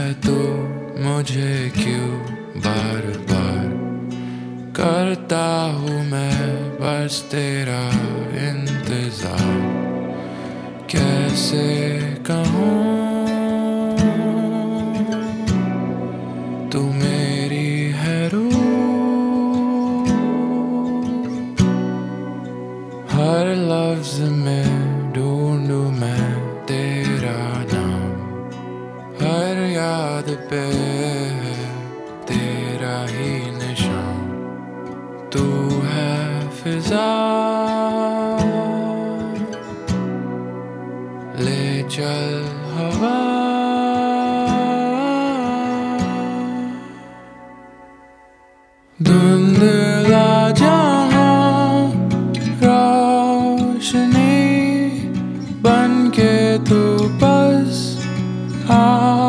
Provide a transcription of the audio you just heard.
तू मुझे क्यों बार बार करता हूँ मैं बस तेरा इंतजार। कैसे कहूँ तू मेरी है रूह, हर लफ्ज में ढूंढूं मैं तेरा नाम, हर याद पे तेरा ही निशान। तू है फिजा ले चल हवा, धुंधला जहां रोशनी बन के तू बस आ।